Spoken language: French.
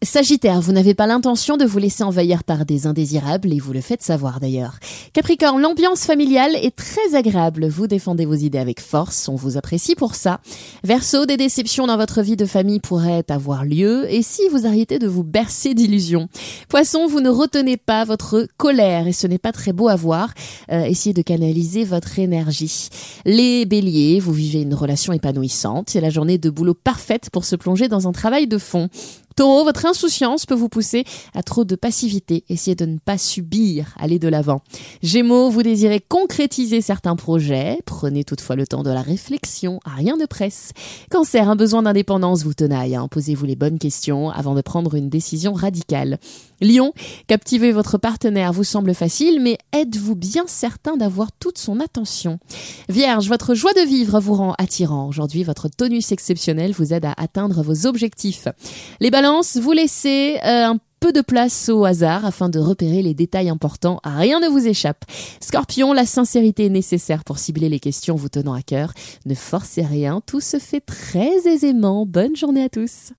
Sagittaire, vous n'avez pas l'intention de vous laisser envahir par des indésirables et vous le faites savoir d'ailleurs. Capricorne, l'ambiance familiale est très agréable. Vous défendez vos idées avec force, on vous apprécie pour ça. Verseau, des déceptions dans votre vie de famille pourraient avoir lieu et si vous arrêtez de vous bercer d'illusions. Poisson, vous ne retenez pas votre colère et ce n'est pas très beau à voir. Essayez de canaliser votre énergie. Les béliers, vous vivez une relation épanouissante. C'est la journée de boulot parfaite pour se plonger dans un travail de fond. Taureau, votre insouciance peut vous pousser à trop de passivité. Essayez de ne pas subir, allez de l'avant. Gémeaux, vous désirez concrétiser certains projets. Prenez toutefois le temps de la réflexion, rien ne presse. Cancer, un besoin d'indépendance vous tenaille. Posez-vous les bonnes questions avant de prendre une décision radicale. Lion, captiver votre partenaire vous semble facile, mais êtes-vous bien certain d'avoir toute son attention? Vierge, votre joie de vivre vous rend attirant. Aujourd'hui, votre tonus exceptionnel vous aide à atteindre vos objectifs. Les balances, vous laissez un peu de place au hasard afin de repérer les détails importants. Rien ne vous échappe. Scorpion, la sincérité est nécessaire pour cibler les questions vous tenant à cœur. Ne forcez rien, tout se fait très aisément. Bonne journée à tous.